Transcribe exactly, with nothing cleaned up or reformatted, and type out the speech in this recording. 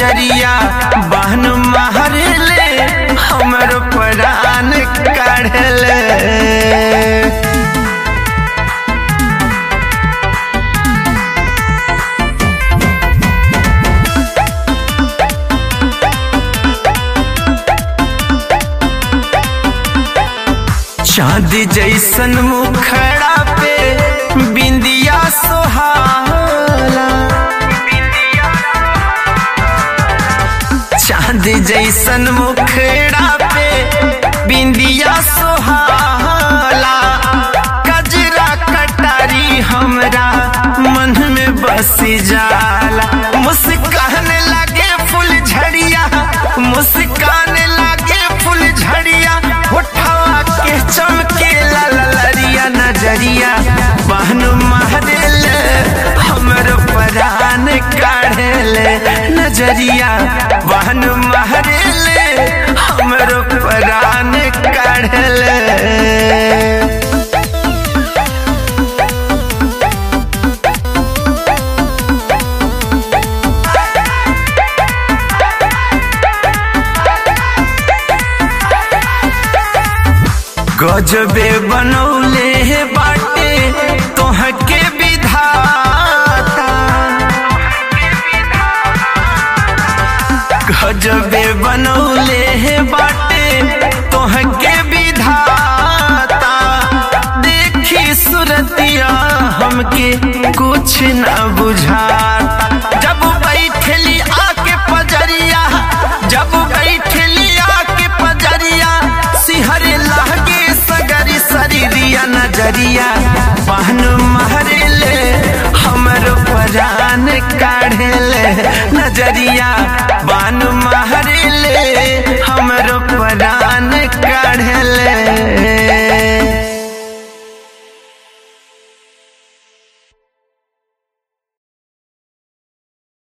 नजरिया बहन महरले हमर प्राण काढ़ले। चाँद जैसन मुखड़ा पे बिंदिया सोहाला, चाँद जैसन मुखड़ा पे बिंदिया सोहाला। कजरा कटारी हमरा मन में बस जाला, मुस्कान लागे फूल झड़िया, मुस्कान लागे फूल झड़िया। होठवा के चमके ललरिया नजरिया बहन महरले हमर प्राण काढ़ले। नजरिया बहन महरले हमर प्राण काढ़ले। गजबे बनौले हे बाटे तोहके विधाता, गजबे बनौले हे बाटे तोहके विधाता। देखी सुरतिया हमके कुछ न बुझाता, जब बैठली आके पजरिया, जब बैठली आके पजरिया सिहरे लागे सगरी शरीरिया। नजरिया बहन महरले हमर प्राण काढ़ले। नजरिया बहन महर